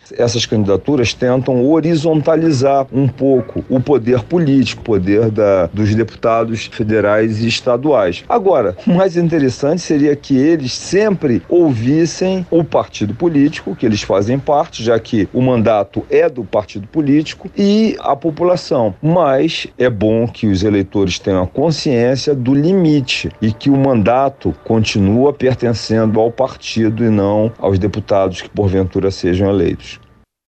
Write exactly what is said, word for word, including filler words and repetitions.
Essas candidaturas tentam horizontalizar um pouco o poder político, o poder da, dos deputados federais e estaduais. Agora, o mais interessante seria que eles sempre ouvissem o partido político, que eles fazem parte, já que o mandato é do partido político, e a população. Mas é bom que os eleitores tenham a consciência do limite e que o mandato continua pertencendo ao partido e não aos deputados que porventura sejam eleitos.